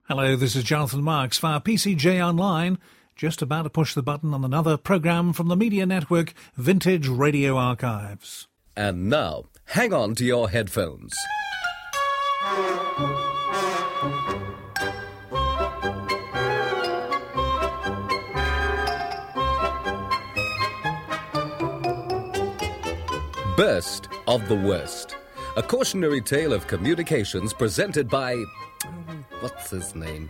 Hello, this is Jonathan Marks via PCJ Online. Just about to push the button on another programme from the media network Vintage Radio Archives. And now, hang on to your headphones. Best of the Worst. A cautionary tale of communications presented by... what's his name?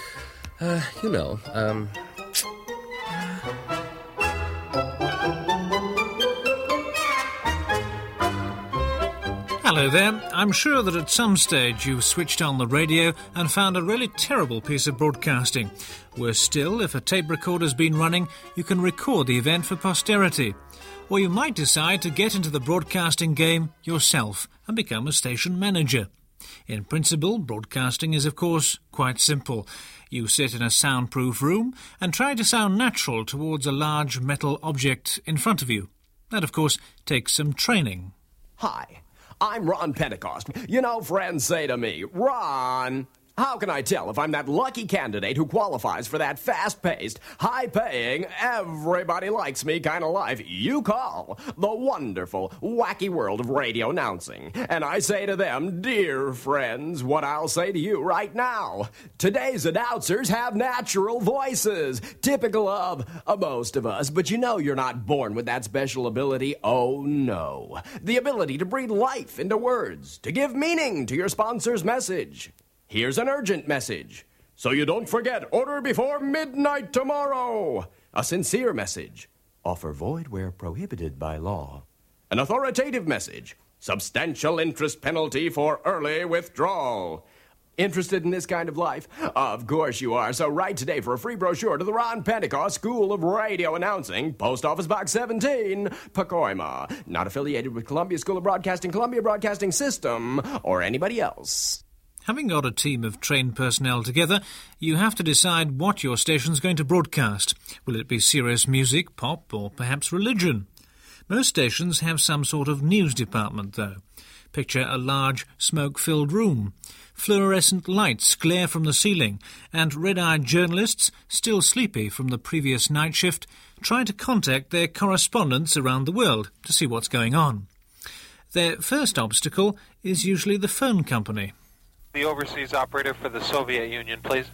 Hello there. I'm sure that at some stage you've switched on the radio and found a really terrible piece of broadcasting. Worse still, if a tape recorder's been running, you can record the event for posterity. Or you might decide to get into the broadcasting game yourself and become a station manager. In principle, broadcasting is, of course, quite simple. You sit in a soundproof room and try to sound natural towards a large metal object in front of you. That, of course, takes some training. Hi, I'm Ron Pentecost. You know, friends say to me, Ron, how can I tell if I'm that lucky candidate who qualifies for that fast-paced, high-paying, everybody-likes-me kind of life you call the wonderful, wacky world of radio announcing? And I say to them, dear friends, what I'll say to you right now. Today's announcers have natural voices, typical of most of us, but you know you're not born with that special ability. Oh, no. The ability to breathe life into words, to give meaning to your sponsor's message. Here's an urgent message. So you don't forget, order before midnight tomorrow. A sincere message. Offer void where prohibited by law. An authoritative message. Substantial interest penalty for early withdrawal. Interested in this kind of life? Of course you are. So write today for a free brochure to the Ron Pentecost School of Radio Announcing, Post Office Box 17, Pacoima. Not affiliated with Columbia School of Broadcasting, Columbia Broadcasting System, or anybody else. Having got a team of trained personnel together, you have to decide what your station's going to broadcast. Will it be serious music, pop, or perhaps religion? Most stations have some sort of news department, though. Picture a large, smoke-filled room. Fluorescent lights glare from the ceiling, and red-eyed journalists, still sleepy from the previous night shift, try to contact their correspondents around the world to see what's going on. Their first obstacle is usually the phone company. The overseas operator for the Soviet Union, please.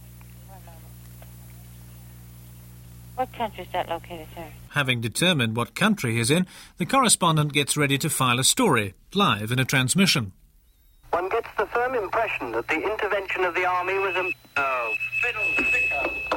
What country is that located, sir? Having determined what country he's in, the correspondent gets ready to file a story, live in a transmission. One gets the firm impression that the intervention of the army was a... Oh, fiddlesticks.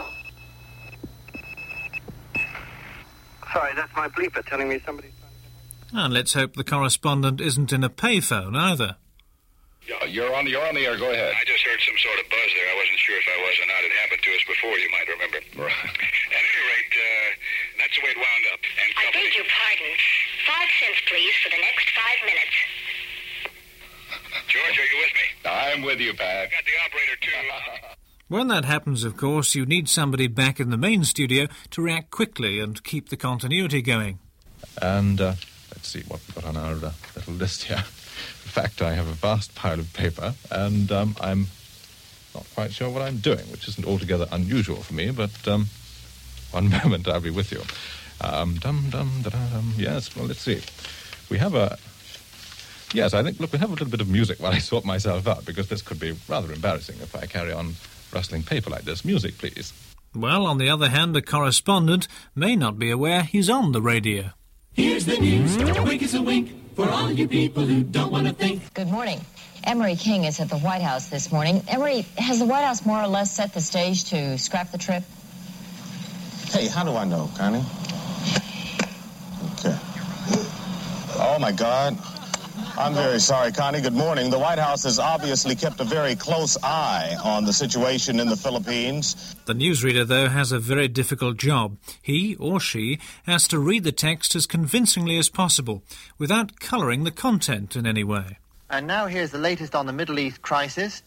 Sorry, that's my bleeper telling me somebody's... And let's hope the correspondent isn't in a payphone either. You're on the air. Go ahead. I just heard some sort of buzz there. I wasn't sure if I was or not. It happened to us before, you might remember. Right. At any rate, that's the way it wound up. And I beg your pardon. 5 cents, please, for the next 5 minutes. George, are you with me? I'm with you, Pat. I've got the operator, too. When that happens, of course, you need somebody back in the main studio to react quickly and keep the continuity going. And let's see what we've got on our little list here. In fact, I have a vast pile of paper, and I'm not quite sure what I'm doing, which isn't altogether unusual for me, but one moment I'll be with you. Yes, well, let's see. We have a... Yes, I think, look, we have a little bit of music while I sort myself out, because this could be rather embarrassing if I carry on rustling paper like this. Music, please. Well, on the other hand, the correspondent may not be aware he's on the radio. Here's the news, quick as a wink, for all you people who don't want to think. Good morning. Emery King is at the White House this morning. Emery, has the White House more or less set the stage to scrap the trip? Hey, how do I know, Connie? Okay. Oh, my God. I'm very sorry, Connie. Good morning. The White House has obviously kept a very close eye on the situation in the Philippines. The newsreader, though, has a very difficult job. He or she has to read the text as convincingly as possible, without colouring the content in any way. And now here's the latest on the Middle East crisis.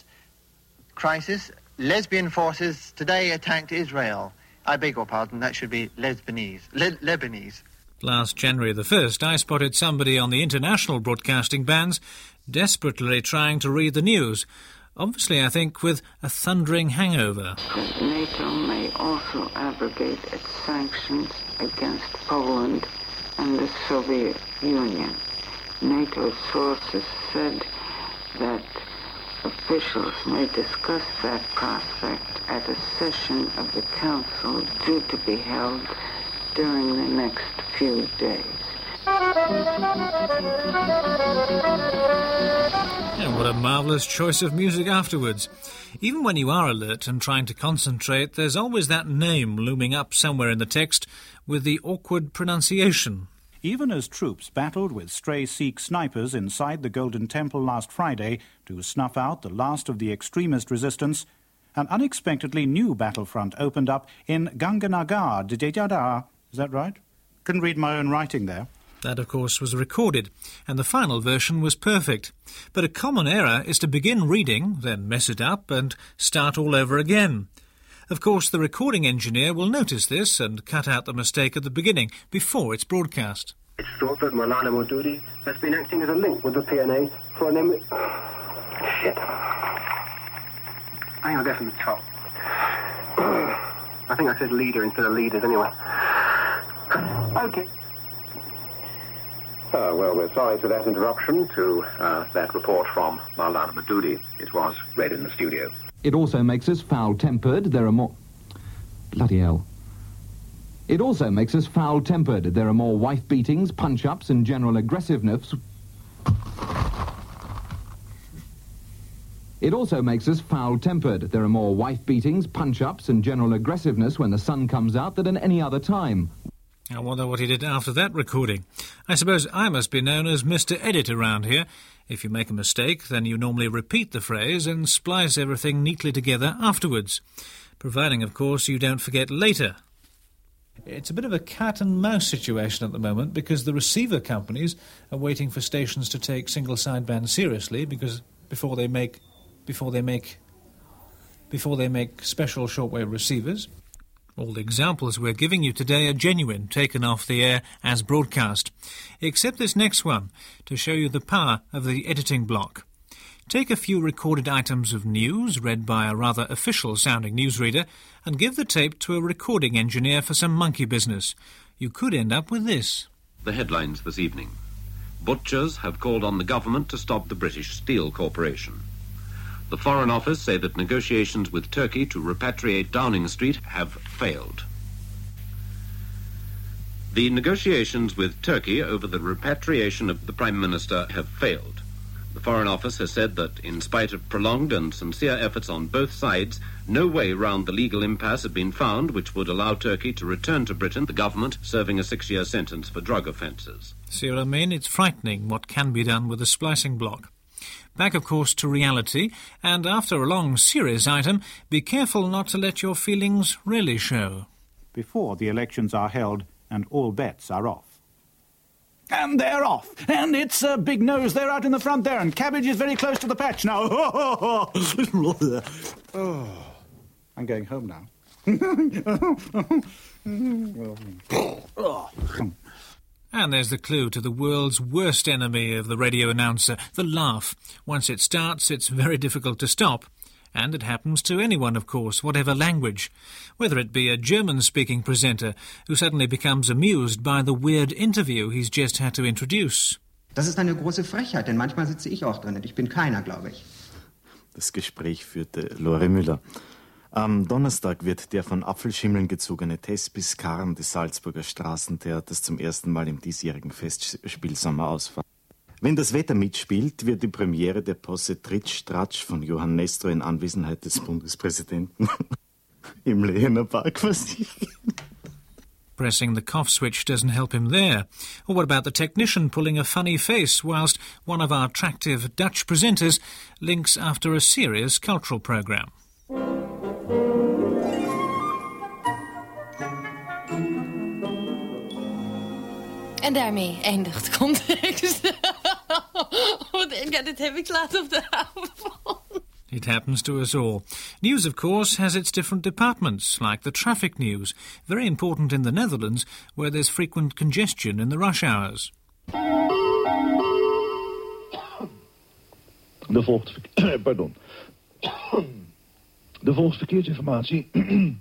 Lesbian forces today attacked Israel. I beg your pardon, that should be Lebanese. Last January the 1st, I spotted somebody on the international broadcasting bands desperately trying to read the news, Obviously, I think, with a thundering hangover. NATO may also abrogate its sanctions against Poland and the Soviet Union. NATO sources said that officials may discuss that prospect at a session of the Council due to be held during the next few days. And what a marvellous choice of music afterwards. Even when you are alert and trying to concentrate, there's always that name looming up somewhere in the text with the awkward pronunciation. Even as troops battled with stray Sikh snipers inside the Golden Temple last Friday to snuff out the last of the extremist resistance, an unexpectedly new battlefront opened up in Ganganagar. Is that right? Couldn't read my own writing there. That, of course, was recorded, and the final version was perfect. But a common error is to begin reading, then mess it up, and start all over again. Of course, the recording engineer will notice this and cut out the mistake at the beginning, before it's broadcast. It's thought that Maulana Maududi has been acting as a link with the PNA for an Shit. I think I'll go from the top. I think I said leader instead of leaders anyway. Okay. Well, we're sorry for that interruption to that report from Maulana Maududi. It was read in the studio. It also makes us foul-tempered. There are more... Bloody hell. It also makes us foul-tempered. There are more wife-beatings, punch-ups and general aggressiveness. It also makes us foul-tempered. There are more wife-beatings, punch-ups and general aggressiveness when the sun comes out than at any other time. I wonder what he did after that recording. I suppose I must be known as Mr. Edit around here. If you make a mistake, then you normally repeat the phrase and splice everything neatly together afterwards. Providing, of course, you don't forget later. It's a bit of a cat-and-mouse situation at the moment because the receiver companies are waiting for stations to take single sideband seriously because before they make special shortwave receivers. All the examples we're giving you today are genuine, taken off the air as broadcast, except this next one, to show you the power of the editing block. Take a few recorded items of news, read by a rather official-sounding newsreader, and give the tape to a recording engineer for some monkey business. You could end up with this. The headlines this evening. Butchers have called on the government to stop the British Steel Corporation. The Foreign Office say that negotiations with Turkey to repatriate Downing Street have failed. The negotiations with Turkey over the repatriation of the Prime Minister have failed. The Foreign Office has said that, in spite of prolonged and sincere efforts on both sides, no way round the legal impasse had been found which would allow Turkey to return to Britain, the government serving a 6-year sentence for drug offences. See what I mean? It's frightening what can be done with a splicing block. Back, of course, to reality, and after a long, serious item, be careful not to let your feelings really show. Before the elections are held, and all bets are off. And they're off! And it's a big nose there out in the front there, and Cabbage is very close to the patch now. Oh, I'm going home now. And there's the clue to the world's worst enemy of the radio announcer, the laugh. Once it starts, it's very difficult to stop. And it happens to anyone, of course, whatever language. Whether it be a German-speaking presenter who suddenly becomes amused by the weird interview he's just had to introduce. Das ist eine große Frechheit, denn manchmal sitze ich auch drin und ich bin keiner, glaube ich. Das Gespräch führte Lore Müller. Am Donnerstag wird der von Apfelschimmeln gezogene Thespis Karren des Salzburger Straßentheaters zum ersten Mal im diesjährigen Festspielsommer ausfahren. Wenn das Wetter mitspielt, wird die Premiere der Posse Tritsch-Tratsch von Johann Nestor in Anwesenheit des Bundespräsidenten im Lehener Park passieren. Pressing the cough switch doesn't help him there. Or what about the technician pulling a funny face whilst one of our attractive Dutch presenters links after a serious cultural programme? En daarmee eindigt context. Dit heb ik laat op de avond. It happens to us all. News, of course, has its different departments, like the traffic news, very important in the Netherlands, where there's frequent congestion in the rush hours. De volgende... Pardon. De volgende verkeersinformatie.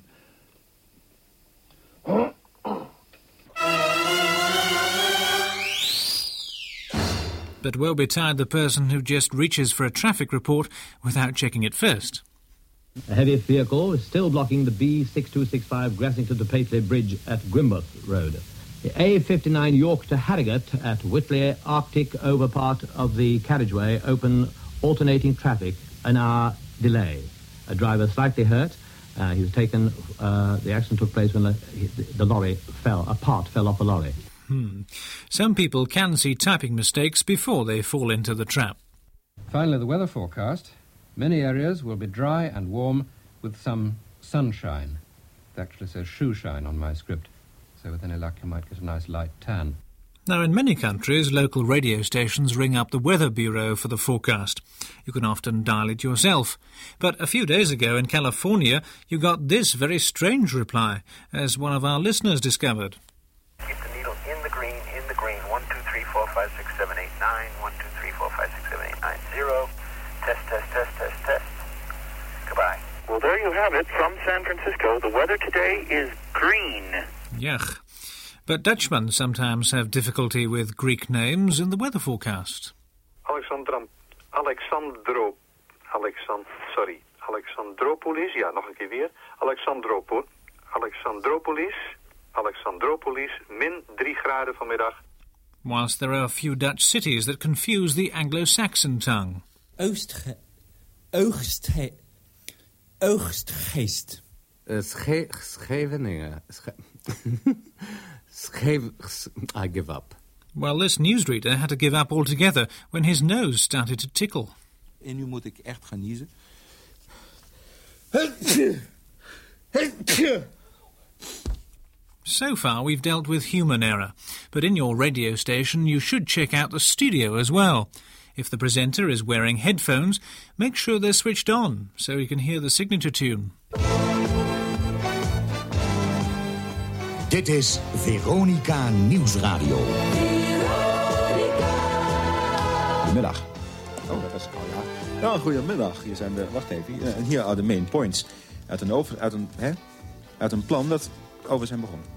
But woe betide the person who just reaches for a traffic report without checking it first. A heavy vehicle is still blocking the B6265 Grassington to Paisley Bridge at Grimworth Road. The A59 York to Harrogate at Whitley Arctic over part of the carriageway open alternating traffic, an hour delay. A driver slightly hurt. He was taken, the accident took place when the lorry fell off a lorry. Some people can see typing mistakes before they fall into the trap. Finally, the weather forecast. Many areas will be dry and warm with some sunshine. It actually says shoe shine on my script, so with any luck you might get a nice light tan. Now, in many countries, local radio stations ring up the Weather Bureau for the forecast. You can often dial it yourself. But a few days ago in California, you got this very strange reply, as one of our listeners discovered. Keep the needle in the green, 1, 2, 3, 4, 5, 6, 7, 8, 9, 1, 2, 3, 4, 5, 6, 7, 8, 9, 0. Test. Goodbye. Well, there you have it from San Francisco. The weather today is green. Yuck. But Dutchmen sometimes have difficulty with Greek names in the weather forecast. Alexandropolis, ja, nog een keer weer. Alexandropolis, min 3 graden vanmiddag. Whilst there are a few Dutch cities that confuse the Anglo-Saxon tongue. Oostgeest. Scheveningen. I give up. Well, this newsreader had to give up altogether when his nose started to tickle. En nu moet ik echt gaan niezen. So far, we've dealt with human error, but in your radio station you should check out the studio as well. If the presenter is wearing headphones, make sure they're switched on so you can hear the signature tune. Dit is Veronica Nieuwsradio. Goedemiddag. Oh, dat was al ja. Nou, goedemiddag. Hier zijn de, wacht even, hier are the main points. Uit een plan dat over zijn begonnen.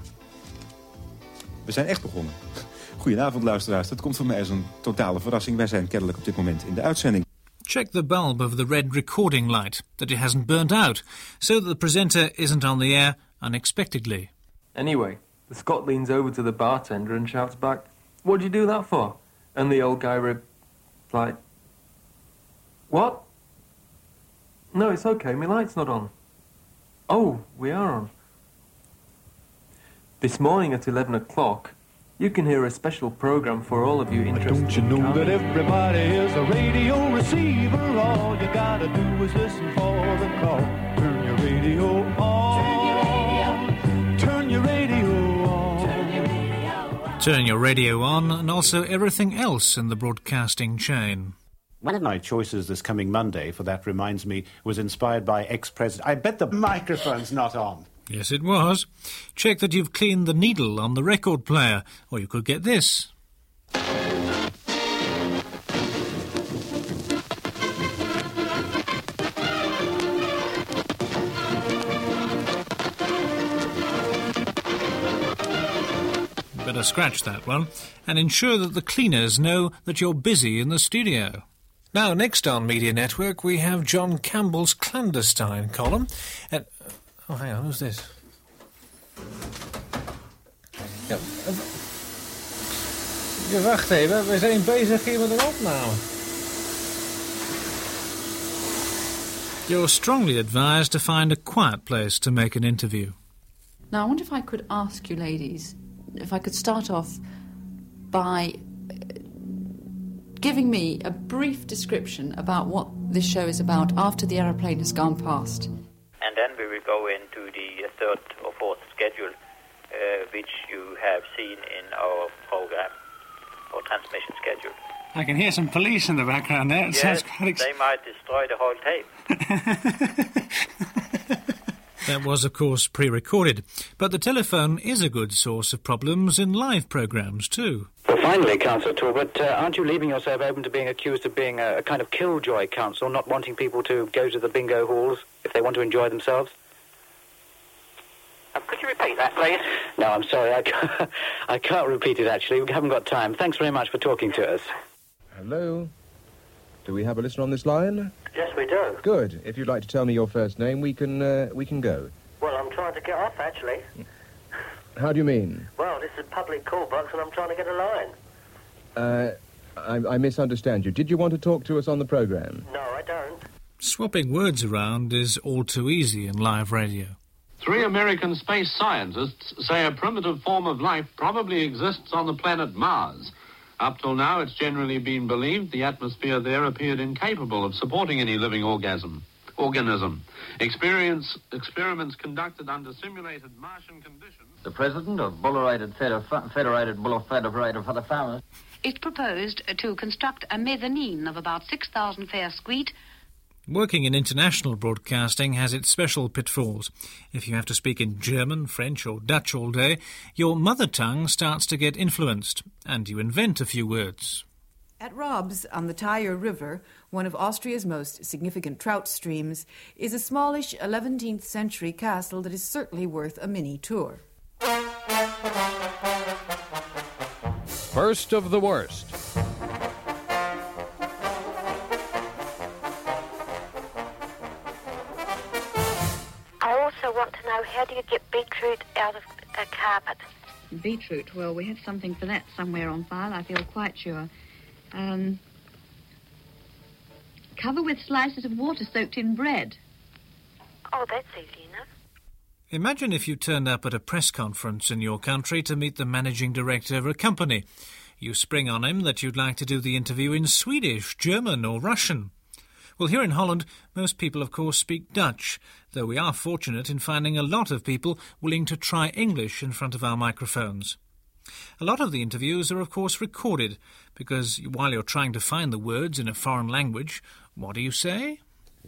We zijn echt begonnen. Goedenavond, luisteraars. Dat komt voor mij als een totale verrassing. Wij zijn kennelijk op dit moment in de uitzending. Check the bulb of the red recording light, that it hasn't burnt out, so that the presenter isn't on the air unexpectedly. Anyway, the Scot leans over to the bartender and shouts back, "What'd you do that for?" And the old guy replied, "What? No, it's okay, my light's not on." "Oh, we are on." This morning at 11 o'clock, you can hear a special program for all of you interested Don't you know that everybody is a radio receiver? All you gotta do is listen for the call. Turn your radio on. Turn your radio on. Turn your radio on, and also everything else in the broadcasting chain. One of my choices this coming Monday, for that reminds me, was inspired by ex-president... I bet the microphone's not on. Yes, it was. Check that you've cleaned the needle on the record player, or you could get this. Better scratch that one, and ensure that the cleaners know that you're busy in the studio. Now, next on Media Network, we have John Campbell's clandestine column. And oh, hang on, who's this? Ja, wacht even, we zijn bezig hier met een opname. You're strongly advised to find a quiet place to make an interview. Now, I wonder if I could ask you ladies, if I could start off by giving me a brief description about what this show is about after the aeroplane has gone past. And then we will go into the third or fourth schedule, which you have seen in our program, or transmission schedule. I can hear some police in the background there. It yes, sounds quite they might destroy the whole tape. That was, of course, pre-recorded. But the telephone is a good source of problems in live programmes, too. The Finally, Councillor Talbot, aren't you leaving yourself open to being accused of being a kind of killjoy council, not wanting people to go to the bingo halls if they want to enjoy themselves? Could you repeat that, please? No, I'm sorry, I can't repeat it, actually. We haven't got time. Thanks very much for talking to us. Hello? Do we have a listener on this line? Yes, we do. Good. If you'd like to tell me your first name, we can go. Well, I'm trying to get off, actually. How do you mean? Well, this is a public call box and I'm trying to get a line. I misunderstand you. Did you want to talk to us on the programme? No, I don't. Swapping words around is all too easy in live radio. 3 American space scientists say a primitive form of life probably exists on the planet Mars. Up till now, it's generally been believed the atmosphere there appeared incapable of supporting any living organism. Experiments conducted under simulated Martian conditions. The president of Federated Farmers. It's proposed to construct a mezzanine of about 6,000 fair square. Working in international broadcasting has its special pitfalls. If you have to speak in German, French or Dutch all day, your mother tongue starts to get influenced, and you invent a few words. At Robs, on the Thyer River, one of Austria's most significant trout streams, is a smallish 11th century castle that is certainly worth a mini tour. First of the worst. I also want to know, how do you get beetroot out of a carpet? Beetroot, well, we have something for that somewhere on file, I feel quite sure. Cover with slices of water soaked in bread. Oh, that's easy enough. Imagine if you turned up at a press conference in your country to meet the managing director of a company. You spring on him that you'd like to do the interview in Swedish, German or Russian. Well, here in Holland, most people, of course, speak Dutch, though we are fortunate in finding a lot of people willing to try English in front of our microphones. A lot of the interviews are, of course, recorded, because while you're trying to find the words in a foreign language, what do you say?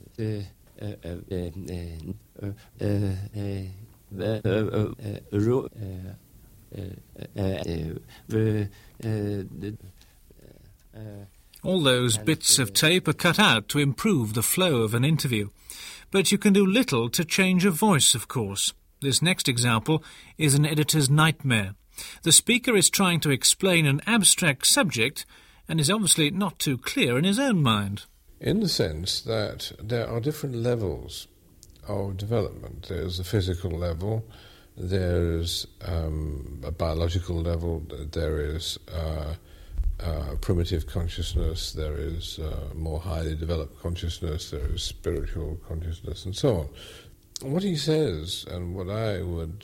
All those bits of tape are cut out to improve the flow of an interview. But you can do little to change a voice, of course. This next example is an editor's nightmare. The speaker is trying to explain an abstract subject and is obviously not too clear in his own mind. In the sense that there are different levels of development. There's a physical level, there's a biological level, there is primitive consciousness, there is more highly developed consciousness, there is spiritual consciousness, and so on. What he says, and what I would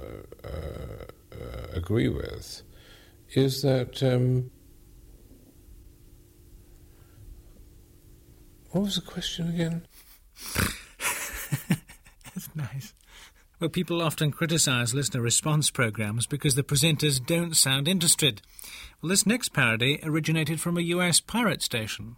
agree with, is that what was the question again? That's nice. Well, people often criticise listener response programmes because the presenters don't sound interested. Well, this next parody originated from a US pirate station.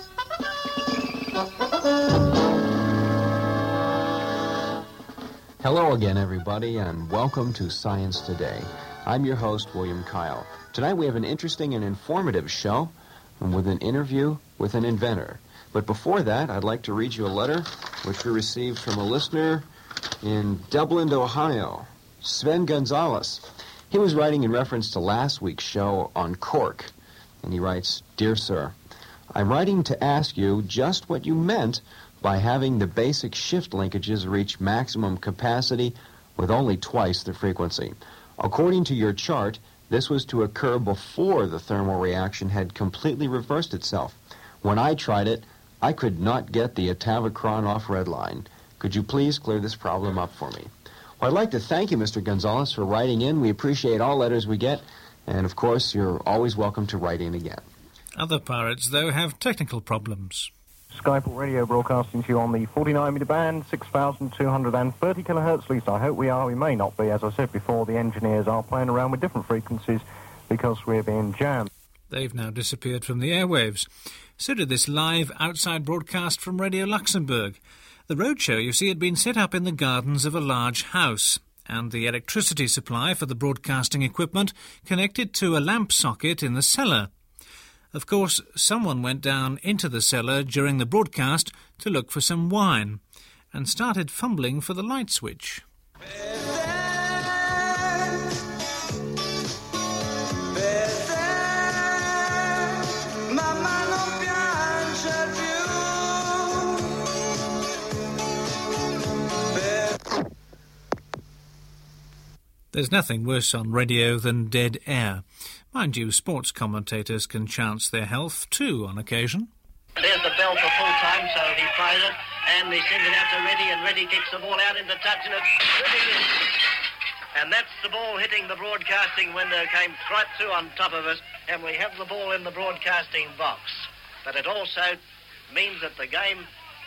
Hello again, everybody, and welcome to Science Today. I'm your host, William Kyle. Tonight we have an interesting and informative show with an interview with an inventor. But before that, I'd like to read you a letter which we received from a listener in Dublin, Ohio, Sven Gonzalez. He was writing in reference to last week's show on cork, and he writes, "Dear Sir, I'm writing to ask you just what you meant by having the basic shift linkages reach maximum capacity with only twice the frequency. According to your chart, this was to occur before the thermal reaction had completely reversed itself. When I tried it, I could not get the Atavachron off redline. Could you please clear this problem up for me?" Well, I'd like to thank you, Mr. Gonzalez, for writing in. We appreciate all letters we get, and of course, you're always welcome to write in again. Other pirates, though, have technical problems. Skyport Radio broadcasting to you on the 49-metre band, 6,230 kilohertz. At least I hope we are. We may not be. As I said before, the engineers are playing around with different frequencies because we're being jammed. They've now disappeared from the airwaves. So did this live outside broadcast from Radio Luxembourg. The roadshow, you see, had been set up in the gardens of a large house, and the electricity supply for the broadcasting equipment connected to a lamp socket in the cellar. Of course, someone went down into the cellar during the broadcast to look for some wine and started fumbling for the light switch. There's nothing worse on radio than dead air. Mind you, sports commentators can chance their health too on occasion. There's the bell for full time, so he plays it, and they send it out to Reddy, and Reddy kicks the ball out into touch, and it's Reddy in. And that's the ball hitting the broadcasting window, came right through on top of us, and we have the ball in the broadcasting box. But it also means that the game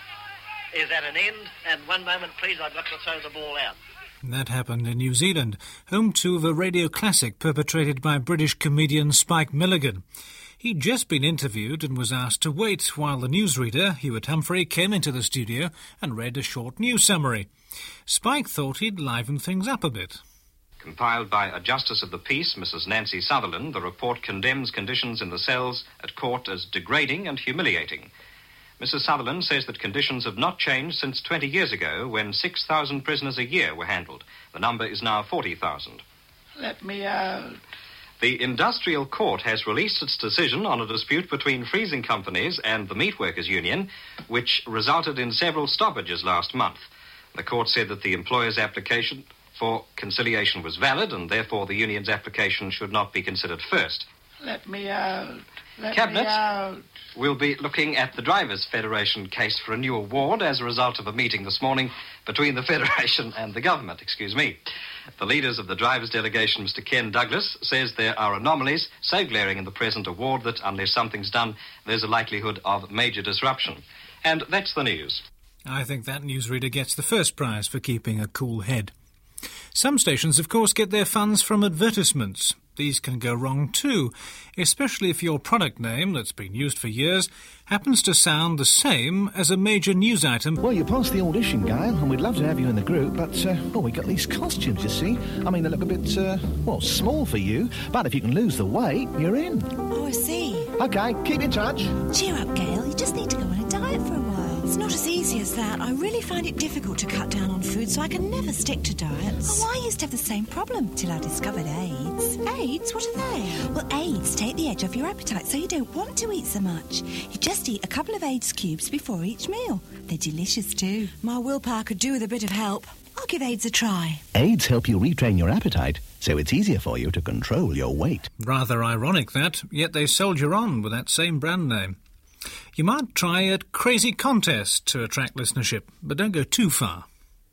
is at an end, and one moment, please, I've got to throw the ball out. That happened in New Zealand, home to the radio classic perpetrated by British comedian Spike Milligan. He'd just been interviewed and was asked to wait while the newsreader, Hewitt Humphrey, came into the studio and read a short news summary. Spike thought he'd liven things up a bit. Compiled by a Justice of the Peace, Mrs. Nancy Sutherland, the report condemns conditions in the cells at court as degrading and humiliating. Mrs. Sutherland says that conditions have not changed since 20 years ago, when 6,000 prisoners a year were handled. The number is now 40,000. Let me out. The Industrial Court has released its decision on a dispute between freezing companies and the Meat Workers Union, which resulted in several stoppages last month. The court said that the employer's application for conciliation was valid, and therefore the union's application should not be considered first. Let me out. Let Cabinet me out. will be looking at the Drivers' Federation case for a new award as a result of a meeting this morning between the Federation and the government. The leaders of the drivers' delegation, Mr. Ken Douglas, says there are anomalies so glaring in the present award that unless something's done, there's a likelihood of major disruption. And that's the news. I think that newsreader gets the first prize for keeping a cool head. Some stations, of course, get their funds from advertisements. These can go wrong too, especially if your product name, that's been used for years, happens to sound the same as a major news item. Well, you passed the audition, Gail, and we'd love to have you in the group, but, we got these costumes, you see. I mean, they look a bit, small for you, but if you can lose the weight, you're in. Oh, I see. OK, keep in touch. Cheer up, Gail. You just need to go on a diet for a while. It's not as easy as that. I really find it difficult to cut down on food, so I can never stick to diets. Oh, I used to have the same problem till I discovered AIDS. AIDS? What are they? Well, AIDS take the edge off your appetite, so you don't want to eat so much. You just eat a couple of AIDS cubes before each meal. They're delicious too. My willpower could do with a bit of help. I'll give AIDS a try. AIDS help you retrain your appetite, so it's easier for you to control your weight. Rather ironic that, yet they soldier on with that same brand name. You might try a crazy contest to attract listenership, but don't go too far.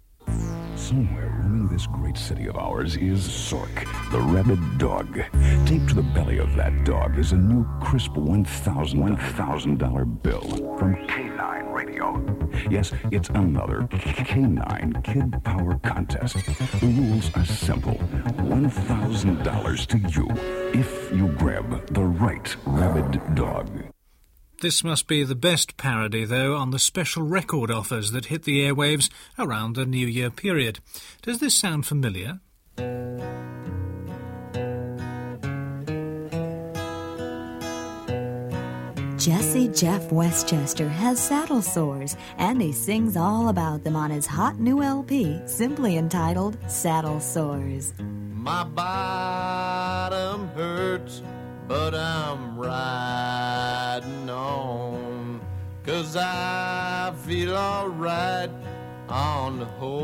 Somewhere roaming this great city of ours is Zork, the rabid dog. Taped to the belly of that dog is a new crisp $1,000 bill from K9 Radio. Yes, it's another K9 Kid Power Contest. The rules are simple. $1,000 to you if you grab the right rabid dog. This must be the best parody, though, on the special record offers that hit the airwaves around the New Year period. Does this sound familiar? Jesse Jeff Westchester has saddle sores, and he sings all about them on his hot new LP, simply entitled Saddle Sores. My bottom hurts, but I'm riding on, 'cause I feel alright on the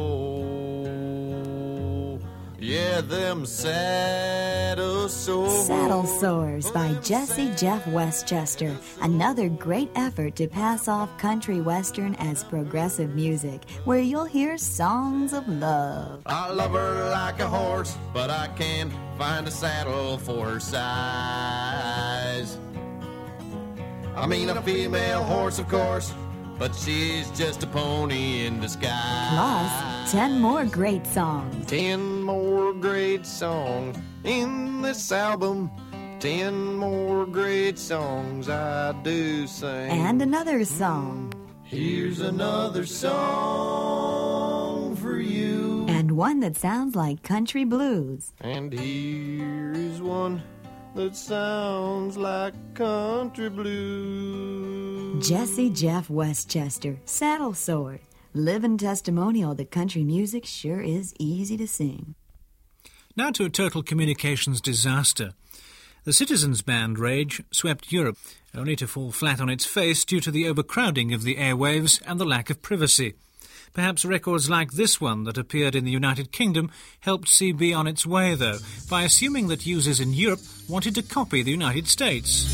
whole. Yeah, them saddle sores. Saddle Sores by Jesse Jeff Westchester. Another great effort to pass off country western as progressive music, where you'll hear songs of love. I love her like a horse, but I can't find a saddle for her size. I mean a female horse, of course, but she's just a pony in disguise. Plus, 10 more great songs. 10 more great songs in this album. 10 more great songs I do sing. And another song. Here's another song for you. And one that sounds like country blues. And here is one that sounds like country blues. Jesse Jeff Westchester, Saddle Sword. Living testimonial that country music sure is easy to sing. Now to a total communications disaster. The Citizens Band rage swept Europe, only to fall flat on its face due to the overcrowding of the airwaves and the lack of privacy. Perhaps records like this one that appeared in the United Kingdom helped CB on its way, though, by assuming that users in Europe wanted to copy the United States.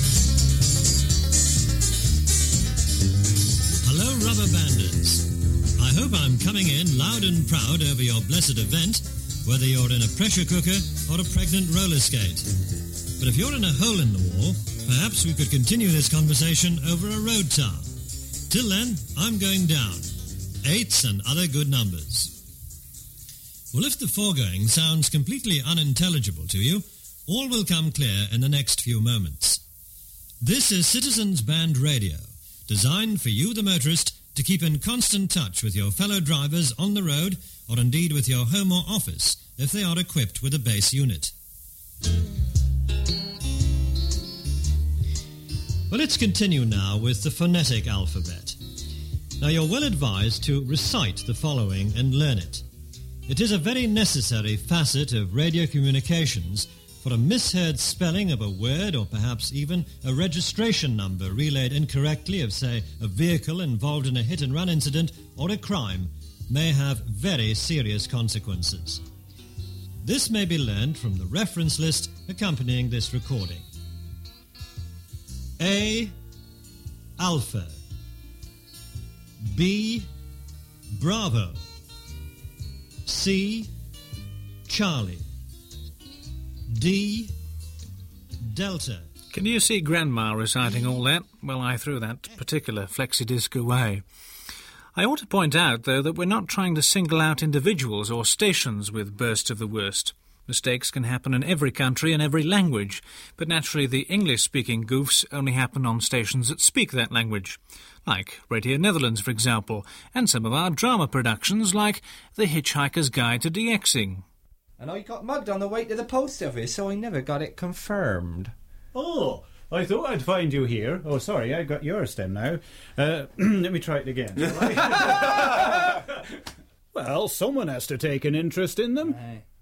Hello, rubber bandits. I hope I'm coming in loud and proud over your blessed event, whether you're in a pressure cooker or a pregnant roller skate. But if you're in a hole in the wall, perhaps we could continue this conversation over a road tar. Till then, I'm going down. 8s and other good numbers. Well, if the foregoing sounds completely unintelligible to you, all will come clear in the next few moments. This is Citizens Band Radio, designed for you, the motorist, to keep in constant touch with your fellow drivers on the road, or indeed with your home or office, if they are equipped with a base unit. Well, let's continue now with the phonetic alphabet. Now, you're well advised to recite the following and learn it. It is a very necessary facet of radio communications for a misheard spelling of a word or perhaps even a registration number relayed incorrectly of, say, a vehicle involved in a hit-and-run incident or a crime may have very serious consequences. This may be learned from the reference list accompanying this recording. A. Alpha. B. Bravo. C. Charlie. D. Delta. Can you see Grandma reciting all that? Well, I threw that particular flexi-disc away. I ought to point out, though, that we're not trying to single out individuals or stations with Burst of the Worst. Mistakes can happen in every country and every language, but naturally the English-speaking goofs only happen on stations that speak that language, like Radio Netherlands, for example, and some of our drama productions, like The Hitchhiker's Guide to DXing. And I got mugged on the way to the post office, so I never got it confirmed. Oh, I thought I'd find you here. Oh, sorry, I got yours then now. Let me try it again. Well, someone has to take an interest in them.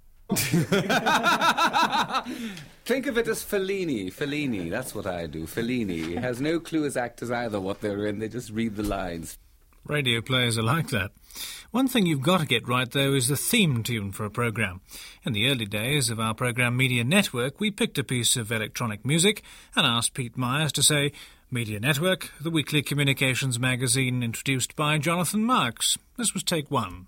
Think of it as Fellini, that's what I do. Fellini has no clue as actors either what they're in, they just read the lines. Radio players are like that. One thing you've got to get right, though, is the theme tune for a programme. In the early days of our programme Media Network, we picked a piece of electronic music and asked Pete Myers to say, Media Network, the weekly communications magazine introduced by Jonathan Marks. This was take 1.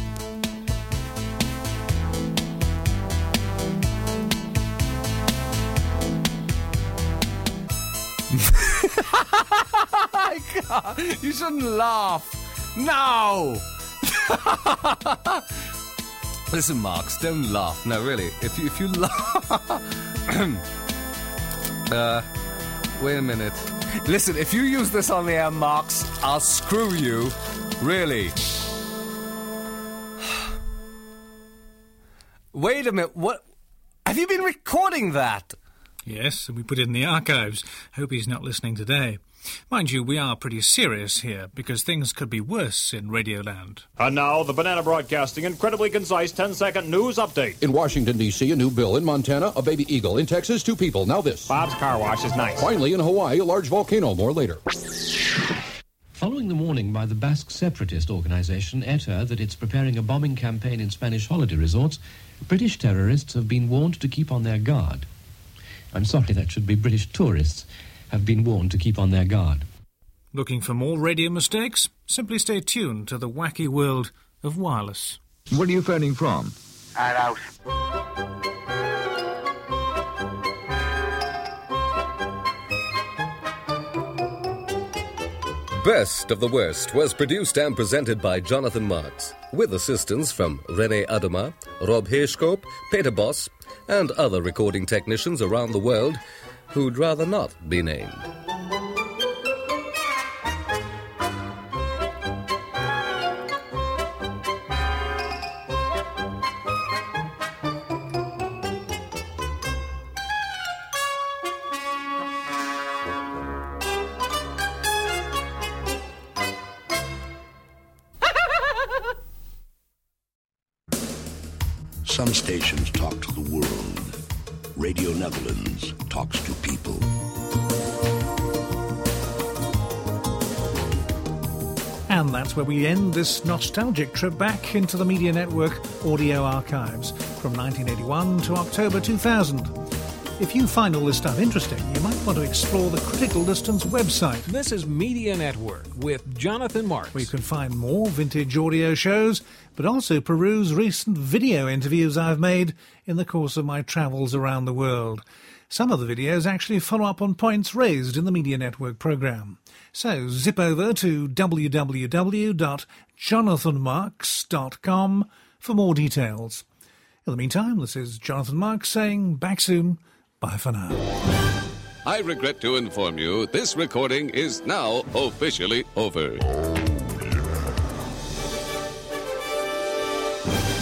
You shouldn't laugh. No! Listen, Marks, don't laugh. No, really. If you laugh... wait a minute. Listen, if you use this on the air, Marks, I'll screw you. Really. Wait a minute. What? Have you been recording that? Yes, and we put it in the archives. Hope he's not listening today. Mind you, we are pretty serious here, because things could be worse in Radioland. And now, the Banana Broadcasting incredibly concise 10-second news update. In Washington, D.C., a new bill. In Montana, a baby eagle. In Texas, 2 people. Now this. Bob's Car Wash is nice. Finally, in Hawaii, a large volcano. More later. Following the warning by the Basque separatist organisation, ETA, that it's preparing a bombing campaign in Spanish holiday resorts, British terrorists have been warned to keep on their guard. I'm sorry, that should be British tourists have been warned to keep on their guard. Looking for more radio mistakes? Simply stay tuned to the wacky world of wireless. Where are you phoning from? Our house. Best of the Worst was produced and presented by Jonathan Marks, with assistance from René Adema, Rob Hirschkop, Peter Boss, and other recording technicians around the world who'd rather not be named. Some stations talk to the world. Radio Netherlands talks to people. And that's where we end this nostalgic trip back into the Media Network audio archives from 1981 to October 2000. If you find all this stuff interesting, you might want to explore the Critical Distance website. This is Media Network with Jonathan Marks, where you can find more vintage audio shows, but also peruse recent video interviews I've made in the course of my travels around the world. Some of the videos actually follow up on points raised in the Media Network programme. So zip over to www.jonathanmarks.com for more details. In the meantime, this is Jonathan Marks saying back soon. Bye for now. I regret to inform you this recording is now officially over.